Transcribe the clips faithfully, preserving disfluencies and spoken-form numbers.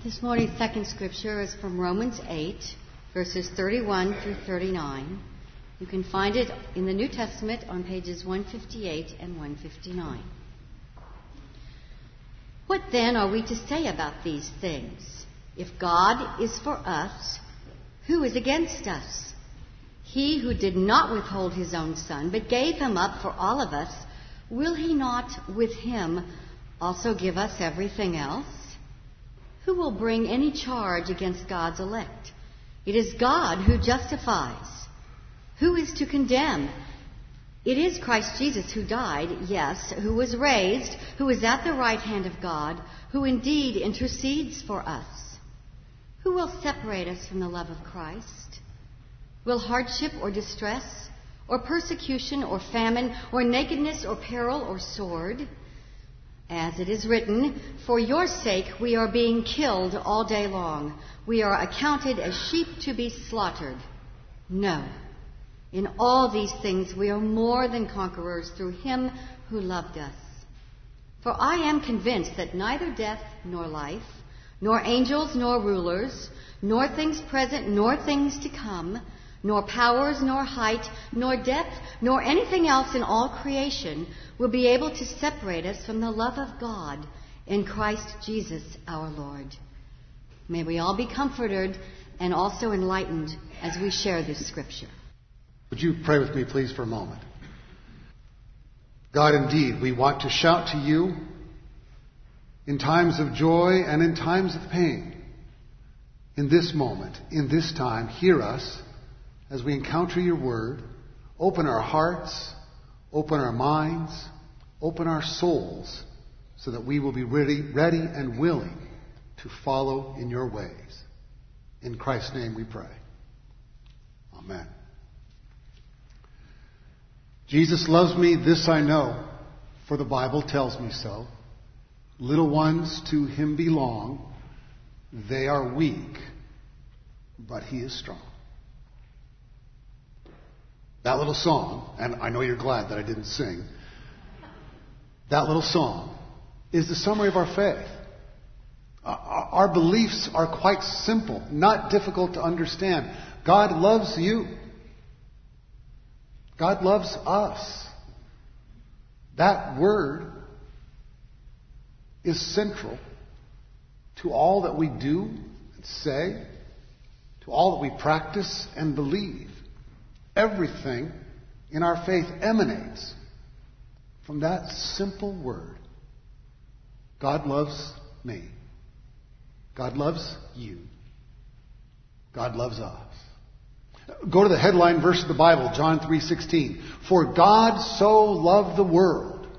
This morning's second scripture is from Romans eight, verses thirty-one through thirty-nine. You can find it in the New Testament on pages one fifty-eight and one fifty-nine. What then are we to say about these things? If God is for us, who is against us? He who did not withhold his own Son, but gave him up for all of us, will he not with him also give us everything else? Who will bring any charge against God's elect? It is God who justifies. Who is to condemn? It is Christ Jesus who died, yes, who was raised, who is at the right hand of God, who indeed intercedes for us. Who will separate us from the love of Christ? Will hardship or distress, or persecution or famine, or nakedness or peril or sword? As it is written, for your sake we are being killed all day long. We are accounted as sheep to be slaughtered. No. In all these things we are more than conquerors through him who loved us. For I am convinced that neither death nor life, nor angels nor rulers, nor things present nor things to come, nor powers, nor height, nor depth, nor anything else in all creation will be able to separate us from the love of God in Christ Jesus our Lord. May we all be comforted and also enlightened as we share this scripture. Would you pray with me, please, for a moment? God, indeed, we want to shout to you in times of joy and in times of pain. In this moment, in this time, hear us as we encounter your word. Open our hearts, open our minds, open our souls, so that we will be ready, ready and willing to follow in your ways. In Christ's name we pray. Amen. Jesus loves me, this I know, for the Bible tells me so. Little ones to him belong. They are weak, but he is strong. That little song, and I know you're glad that I didn't sing, that little song is the summary of our faith. Our beliefs are quite simple, not difficult to understand. God loves you. God loves us. That word is central to all that we do and say, to all that we practice and believe. Everything in our faith emanates from that simple word. God loves me. God loves you. God loves us. Go to the headline verse of the Bible, John three sixteen. For God so loved the world.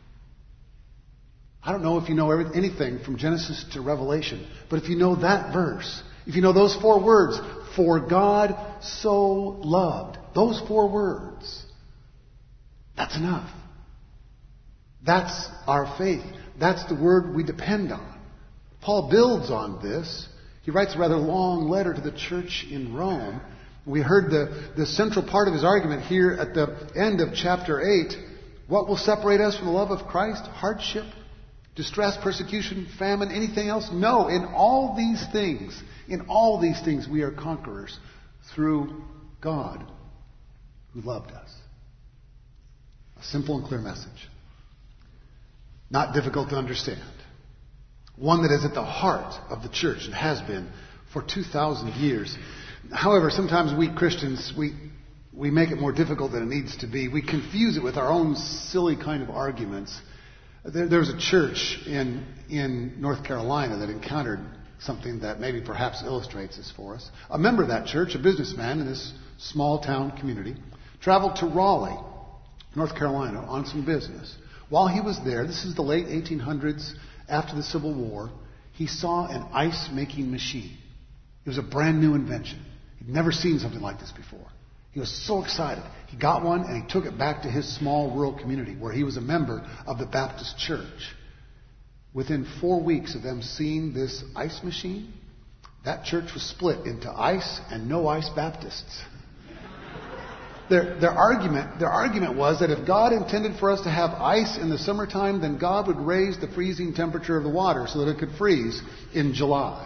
I don't know if you know anything from Genesis to Revelation, but if you know that verse, if you know those four words, for God so loved, those four words, that's enough. That's our faith. That's the word we depend on. Paul builds on this. He writes a rather long letter to the church in Rome. We heard the, the central part of his argument here at the end of chapter eight. What will separate us from the love of Christ? Hardship, distress, persecution, famine, anything else? No, in all these things, in all these things we are conquerors through God who loved us. A simple and clear message. Not difficult to understand. One that is at the heart of the church and has been for two thousand years. However, sometimes we Christians, we we make it more difficult than it needs to be. We confuse it with our own silly kind of arguments. There, there was a church in in North Carolina that encountered something that maybe perhaps illustrates this for us. A member of that church, a businessman in this small town community, traveled to Raleigh, North Carolina, on some business. While he was there, this is the late eighteen hundreds, after the Civil War, he saw an ice-making machine. It was a brand new invention. He'd never seen something like this before. He was so excited. He got one and he took it back to his small rural community where he was a member of the Baptist church. Within four weeks of them seeing this ice machine, that church was split into ice and no ice Baptists. Their, their argument, their argument was that if God intended for us to have ice in the summertime, then God would raise the freezing temperature of the water so that it could freeze in July.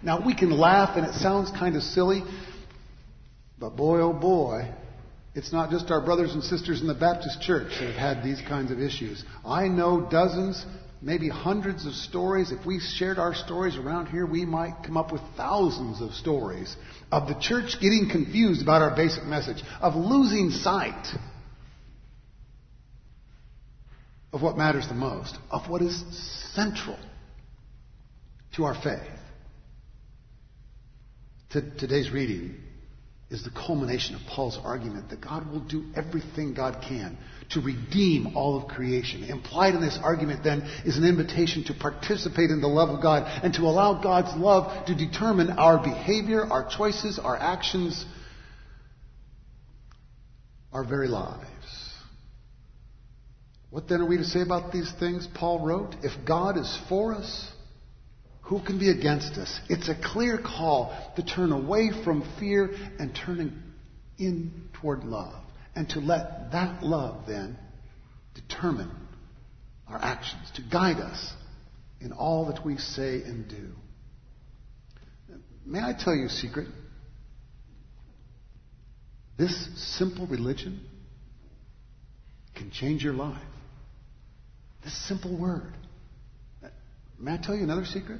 Now, we can laugh and it sounds kind of silly, but boy, oh boy, it's not just our brothers and sisters in the Baptist church that have had these kinds of issues. I know dozens, maybe hundreds of stories. If we shared our stories around here, we might come up with thousands of stories of the church getting confused about our basic message, of losing sight of what matters the most, of what is central to our faith. T- today's reading is the culmination of Paul's argument that God will do everything God can to redeem all of creation. Implied in this argument, then, is an invitation to participate in the love of God and to allow God's love to determine our behavior, our choices, our actions, our very lives. What then are we to say about these things? Paul wrote, if God is for us, who can be against us? It's a clear call to turn away from fear and turning in toward love. And to let that love then determine our actions, to guide us in all that we say and do. May I tell you a secret? This simple religion can change your life. This simple word. May I tell you another secret?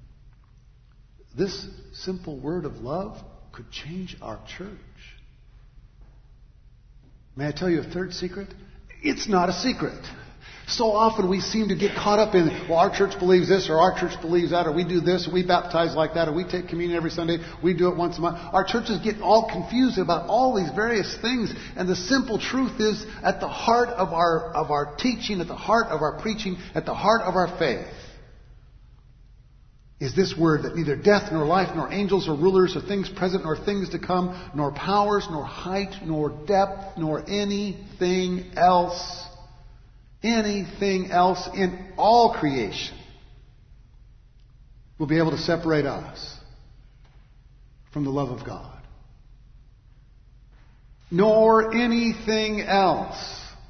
This simple word of love could change our church. May I tell you a third secret? It's not a secret. So often we seem to get caught up in, well, our church believes this, or our church believes that, or we do this, or we baptize like that, or we take communion every Sunday, we do it once a month. Our churches get all confused about all these various things, and the simple truth is, at the heart of our, of our teaching, at the heart of our preaching, at the heart of our faith, is this word that neither death nor life nor angels or rulers or things present nor things to come, nor powers nor height nor depth nor anything else, anything else in all creation will be able to separate us from the love of God. Nor anything else.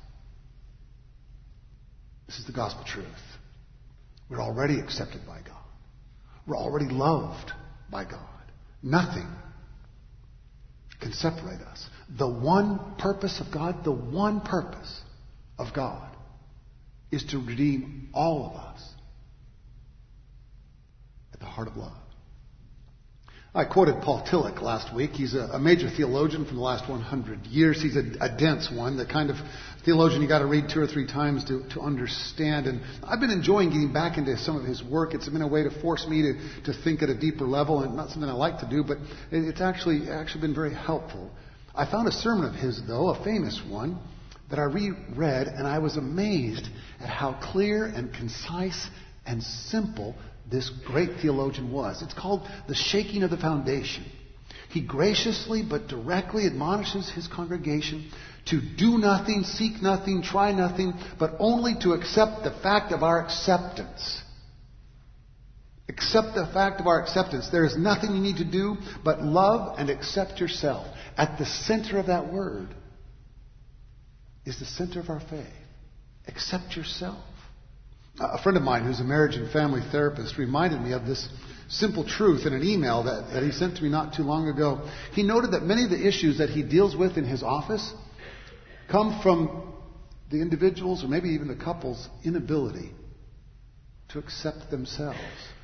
This is the gospel truth. We're already accepted by God. We're already loved by God. Nothing can separate us. The one purpose of God, the one purpose of God is to redeem all of us at the heart of love. I quoted Paul Tillich last week. He's a, a major theologian from the last one hundred years. He's a, a dense one, the kind of theologian you got to read two or three times to, to understand. And I've been enjoying getting back into some of his work. It's been a way to force me to, to think at a deeper level, and not something I like to do, but it, it's actually actually been very helpful. I found a sermon of his, though, a famous one, that I reread, and I was amazed at how clear and concise and simple this great theologian was. It's called The Shaking of the Foundation. He graciously but directly admonishes his congregation to do nothing, seek nothing, try nothing, but only to accept the fact of our acceptance. Accept the fact of our acceptance. There is nothing you need to do but love and accept yourself. At the center of that word is the center of our faith. Accept yourself. A friend of mine who's a marriage and family therapist reminded me of this simple truth in an email that, that he sent to me not too long ago. He noted that many of the issues that he deals with in his office come from the individual's or maybe even the couple's inability to accept themselves,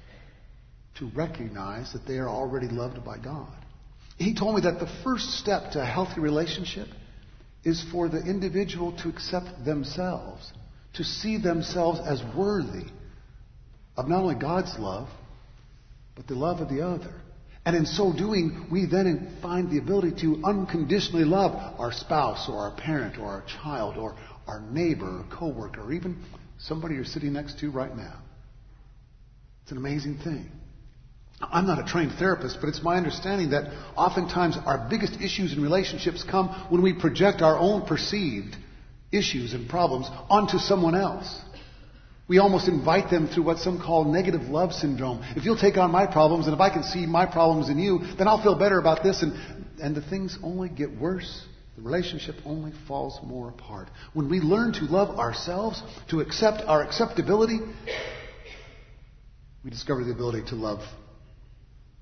to recognize that they are already loved by God. He told me that the first step to a healthy relationship is for the individual to accept themselves, to see themselves as worthy of not only God's love, but the love of the other. And in so doing, we then find the ability to unconditionally love our spouse or our parent or our child or our neighbor or coworker or even somebody you're sitting next to right now. It's an amazing thing. I'm not a trained therapist, but it's my understanding that oftentimes our biggest issues in relationships come when we project our own perceived issues and problems onto someone else. We almost invite them through what some call negative love syndrome. If you'll take on my problems, and if I can see my problems in you, then I'll feel better about this. And, and the things only get worse. The relationship only falls more apart. When we learn to love ourselves, to accept our acceptability, we discover the ability to love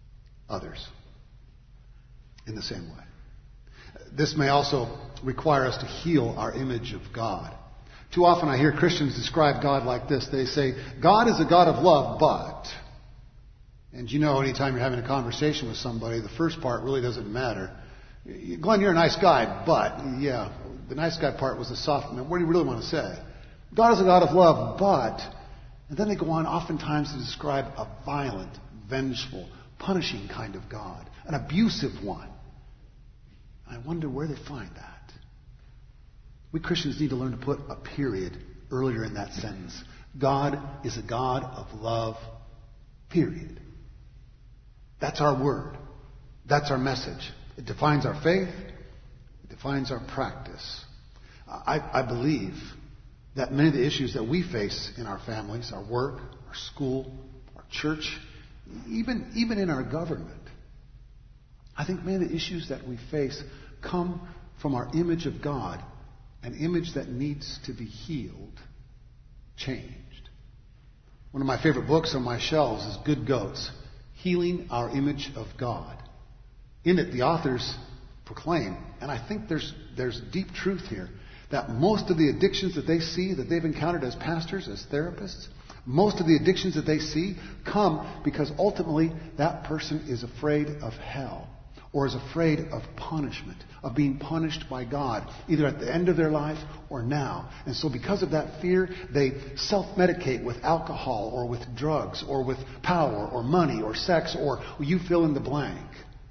others in the same way. This may also require us to heal our image of God. Too often I hear Christians describe God like this. They say, God is a God of love, but... And you know, anytime you're having a conversation with somebody, the first part really doesn't matter. Glenn, you're a nice guy, but... Yeah, the nice guy part was the soft... What do you really want to say? God is a God of love, but... And then they go on oftentimes to describe a violent, vengeful, punishing kind of God. An abusive one. I wonder where they find that. We Christians need to learn to put a period earlier in that sentence. God is a God of love, period. That's our word. That's our message. It defines our faith. It defines our practice. I, I believe that many of the issues that we face in our families, our work, our school, our church, even, even in our government, I think many of the issues that we face come from our image of God, an image that needs to be healed, changed. One of my favorite books on my shelves is Good Goats, Healing Our Image of God. In it, the authors proclaim, and I think there's, there's deep truth here, that most of the addictions that they see, that they've encountered as pastors, as therapists, most of the addictions that they see come because ultimately that person is afraid of hell. Or is afraid of punishment, of being punished by God, either at the end of their life or now. And so because of that fear, they self-medicate with alcohol or with drugs or with power or money or sex or you fill in the blank.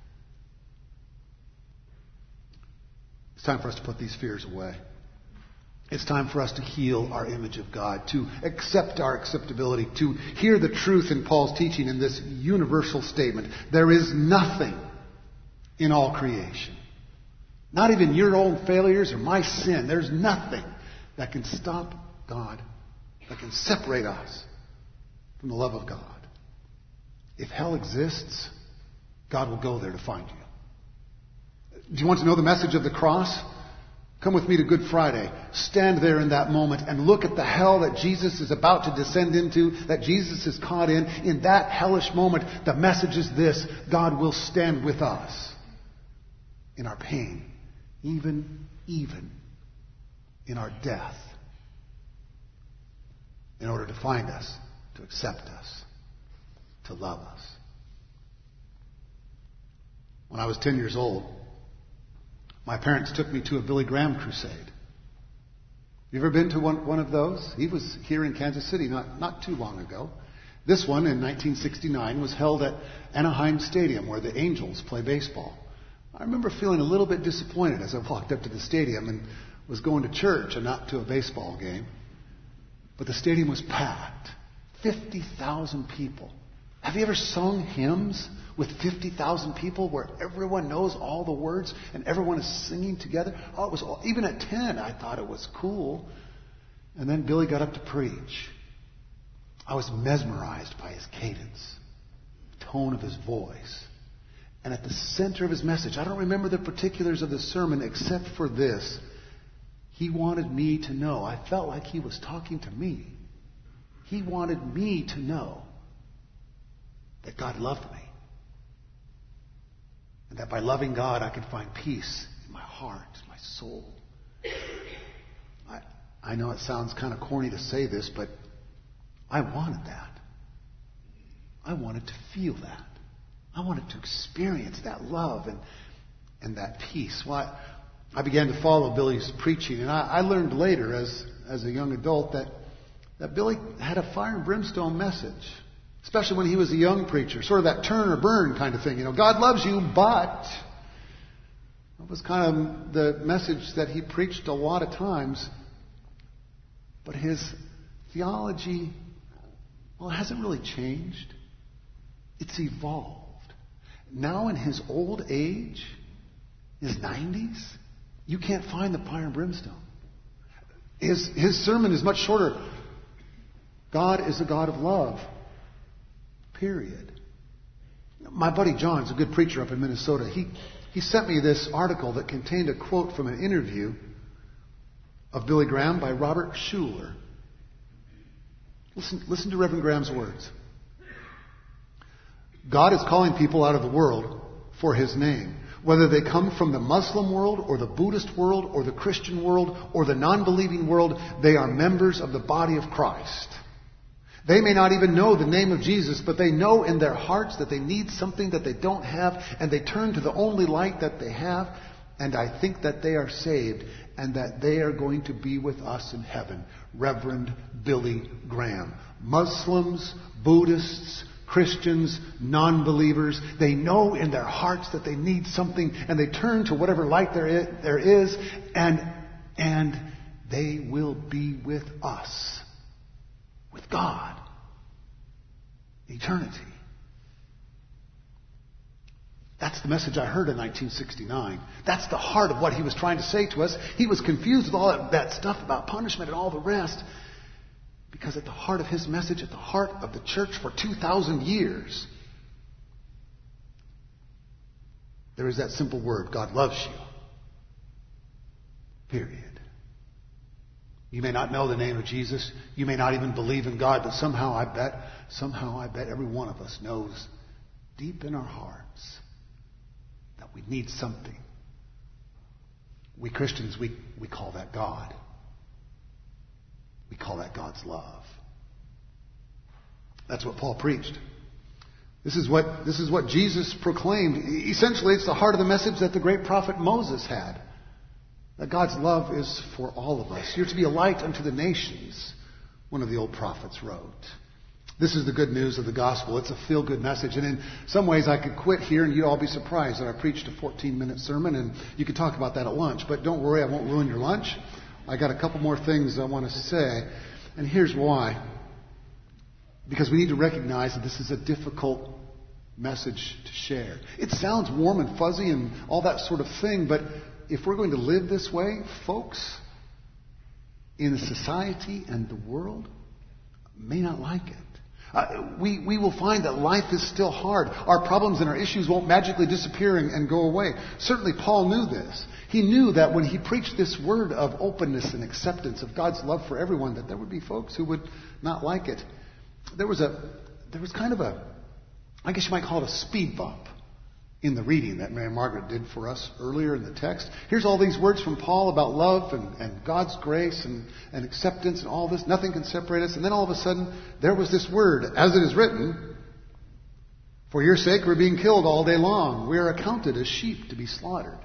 It's time for us to put these fears away. It's time for us to heal our image of God, to accept our acceptability, to hear the truth in Paul's teaching in this universal statement. There is nothing in all creation, not even your own failures or my sin, there's nothing that can stop God, that can separate us from the love of God. If hell exists, God will go there to find you. Do you want to know the message of the cross? Come with me to Good Friday. Stand there in that moment and look at the hell that Jesus is about to descend into, that Jesus is caught in. In that hellish moment, the message is this: God will stand with us in our pain, even, even in our death, in order to find us, to accept us, to love us. When I was ten years old, my parents took me to a Billy Graham crusade. You ever been to one, one of those? He was here in Kansas City not, not too long ago. This one in nineteen sixty-nine was held at Anaheim Stadium where the Angels play baseball. I remember feeling a little bit disappointed as I walked up to the stadium and was going to church and not to a baseball game. But the stadium was packed. fifty thousand people. Have you ever sung hymns with fifty thousand people where everyone knows all the words and everyone is singing together? Oh, it was all, even at ten, I thought it was cool. And then Billy got up to preach. I was mesmerized by his cadence, tone of his voice. And at the center of his message, I don't remember the particulars of the sermon except for this. He wanted me to know. I felt like he was talking to me. He wanted me to know that God loved me. And that by loving God, I could find peace in my heart, my soul. I, I know it sounds kind of corny to say this, but I wanted that. I wanted to feel that. I wanted to experience that love and, and that peace. Well, I, I began to follow Billy's preaching, and I, I learned later as, as a young adult that, that Billy had a fire and brimstone message, especially when he was a young preacher, sort of that turn or burn kind of thing. You know, God loves you, but that was kind of the message that he preached a lot of times. But his theology, well, it hasn't really changed. It's evolved. Now in his old age, his nineties, you can't find the fire and brimstone. His, his sermon is much shorter. God is a God of love. Period. My buddy John's a good preacher up in Minnesota. He, he sent me this article that contained a quote from an interview of Billy Graham by Robert Schuller. Listen, listen to Reverend Graham's words. God is calling people out of the world for His name. Whether they come from the Muslim world or the Buddhist world or the Christian world or the non-believing world, they are members of the body of Christ. They may not even know the name of Jesus, but they know in their hearts that they need something that they don't have, and they turn to the only light that they have, and I think that they are saved and that they are going to be with us in heaven. Reverend Billy Graham. Muslims, Buddhists, Christians, non-believers, they know in their hearts that they need something, and they turn to whatever light there is, there is and, and they will be with us, with God, eternity. That's the message I heard in nineteen sixty-nine. That's the heart of what he was trying to say to us. He was confused with all that, that stuff about punishment and all the rest. Because at the heart of his message, at the heart of the church for two thousand years, there is that simple word, God loves you. Period. You may not know the name of Jesus. You may not even believe in God, but somehow I bet, somehow I bet every one of us knows deep in our hearts that we need something. We Christians, we, we call that God. We call that God's love. That's what Paul preached. This is what, this is what Jesus proclaimed. Essentially, it's the heart of the message that the great prophet Moses had. That God's love is for all of us. You're to be a light unto the nations, one of the old prophets wrote. This is the good news of the gospel. It's a feel-good message. And in some ways I could quit here and you'd all be surprised that I preached a fourteen-minute sermon, and you could talk about that at lunch. But don't worry, I won't ruin your lunch. I got a couple more things I want to say. And here's why. Because we need to recognize that this is a difficult message to share. It sounds warm and fuzzy and all that sort of thing, but if we're going to live this way, folks in society and the world may not like it. Uh, we, we will find that life is still hard. Our problems and our issues won't magically disappear and, and go away. Certainly Paul knew this. He knew that when he preached this word of openness and acceptance of God's love for everyone, that there would be folks who would not like it. There was a, there was kind of a, I guess you might call it a speed bump in the reading that Mary Margaret did for us earlier in the text. Here's all these words from Paul about love and, and God's grace and, and acceptance and all this. Nothing can separate us. And then all of a sudden, there was this word, as it is written, for your sake we're being killed all day long. We are accounted as sheep to be slaughtered.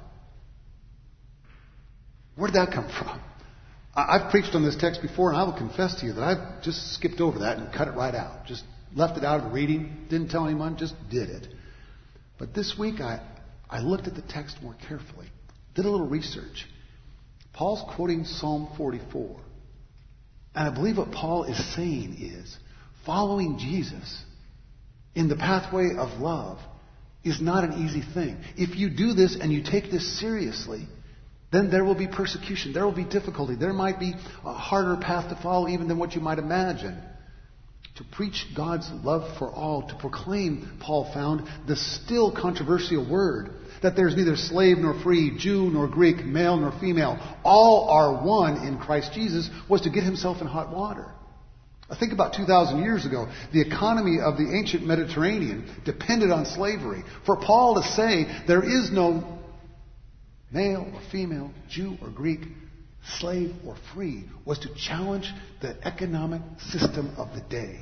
Where did that come from? I've preached on this text before, and I will confess to you that I've just skipped over that and cut it right out. Just left it out of the reading, didn't tell anyone, just did it. But this week I, I looked at the text more carefully, did a little research. Paul's quoting Psalm forty-four. And I believe what Paul is saying is, following Jesus in the pathway of love is not an easy thing. If you do this and you take this seriously, then there will be persecution, there will be difficulty, there might be a harder path to follow even than what you might imagine. To preach God's love for all, to proclaim, Paul found, the still controversial word that there's neither slave nor free, Jew nor Greek, male nor female, all are one in Christ Jesus, was to get himself in hot water. Think about two thousand years ago. The economy of the ancient Mediterranean depended on slavery. For Paul to say there is no male or female, Jew or Greek, slave or free, was to challenge the economic system of the day.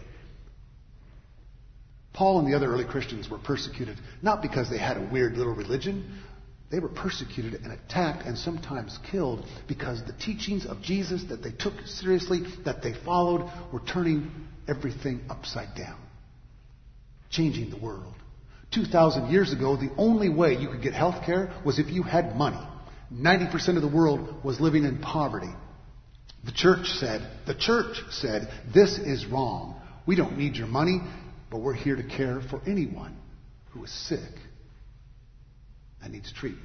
Paul and the other early Christians were persecuted, not because they had a weird little religion. They were persecuted and attacked and sometimes killed because the teachings of Jesus that they took seriously, that they followed, were turning everything upside down, changing the world. two thousand years ago, the only way you could get health care was if you had money. ninety percent of the world was living in poverty. The church said, the church said, this is wrong. We don't need your money, but we're here to care for anyone who is sick and needs treatment.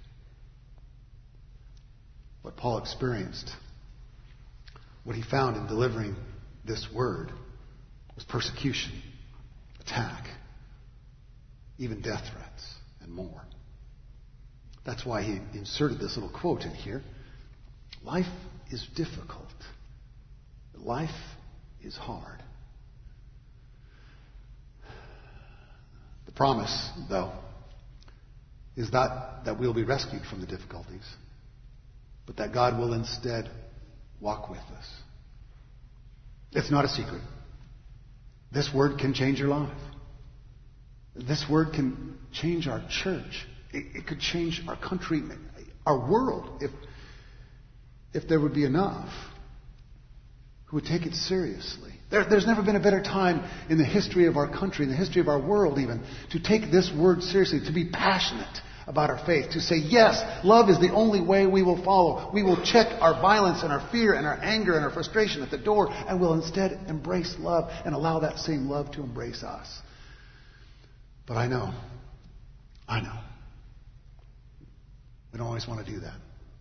What Paul experienced, what he found in delivering this word, was persecution, attack, even death threats, and more. That's why he inserted this little quote in here. Life is difficult. Life is hard. But promise, though, is not that we'll be rescued from the difficulties, but that God will instead walk with us. It's not a secret. This word can change your life. This word can change our church. It, it could change our country, our world, if, if there would be enough who would take it seriously. There, there's never been a better time in the history of our country, in the history of our world even, to take this word seriously, to be passionate about our faith, to say, yes, love is the only way we will follow. We will check our violence and our fear and our anger and our frustration at the door, and we'll instead embrace love and allow that same love to embrace us. But I know, I know, we don't always want to do that.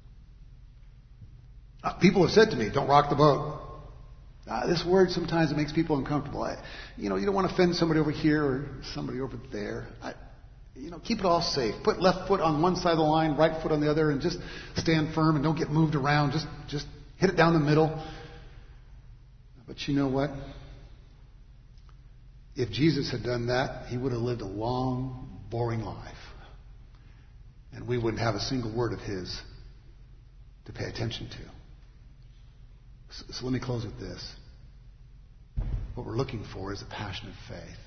Uh, people have said to me, don't rock the boat. Uh, this word, sometimes it makes people uncomfortable. I, you know, you don't want to offend somebody over here or somebody over there. I, you know, keep it all safe. Put left foot on one side of the line, right foot on the other, and just stand firm and don't get moved around. Just, just hit it down the middle. But you know what? If Jesus had done that, he would have lived a long, boring life. And we wouldn't have a single word of his to pay attention to. So, so let me close with this. What we're looking for is a passionate faith.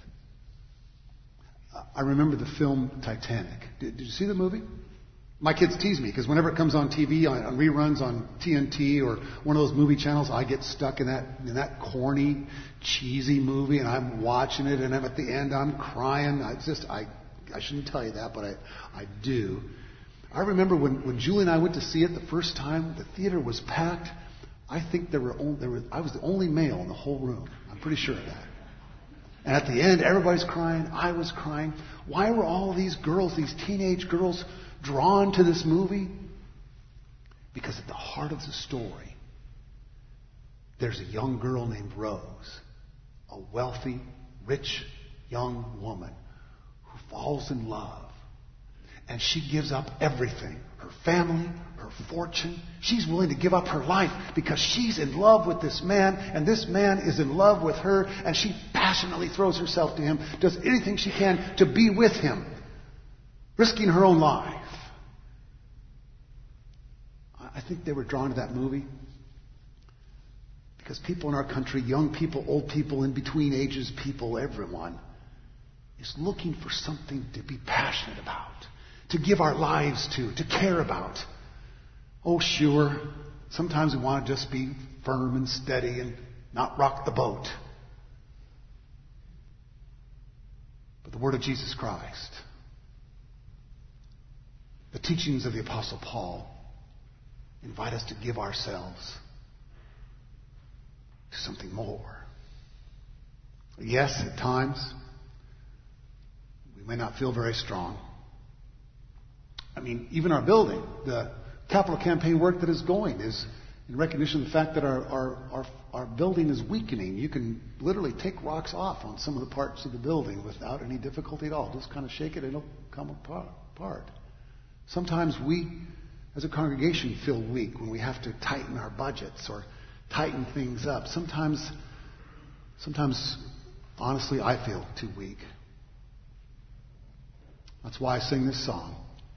I remember the film Titanic. Did, did you see the movie? My kids tease me because whenever it comes on T V, on, on reruns on T N T or one of those movie channels, I get stuck in that in that corny, cheesy movie, and I'm watching it, and I'm at the end, I'm crying. I just, I, I shouldn't tell you that, but I, I do. I remember when, when Julie and I went to see it the first time, the theater was packed. I think there were, only, there were I was the only male in the whole room. I'm pretty sure of that. And at the end, everybody's crying. I was crying. Why were all these girls, these teenage girls, drawn to this movie? Because at the heart of the story, there's a young girl named Rose, a wealthy, rich young woman who falls in love. And she gives up everything, her family, her fortune. She's willing to give up her life because she's in love with this man, and this man is in love with her, and she passionately throws herself to him, does anything she can to be with him, risking her own life. I think they were drawn to that movie because people in our country, young people, old people, in between ages people, everyone, is looking for something to be passionate about, to give our lives to, to care about. Oh, sure, sometimes we want to just be firm and steady and not rock the boat. But the word of Jesus Christ, the teachings of the Apostle Paul, invite us to give ourselves to something more. Yes, at times, we may not feel very strong. I mean, even our building, the capital campaign work that is going is in recognition of the fact that our, our, our, our building is weakening. You can literally take rocks off on some of the parts of the building without any difficulty at all. Just kind of shake it and it'll come apart. Sometimes we, as a congregation, feel weak when we have to tighten our budgets or tighten things up. Sometimes, sometimes, honestly, I feel too weak. That's why I sing this song.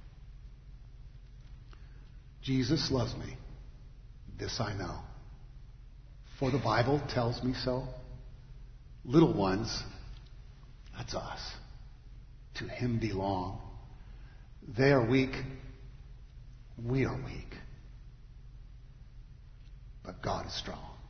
Jesus loves me, this I know, for the Bible tells me so. Little ones, that's us, to him belong. They are weak, we are weak, but God is strong.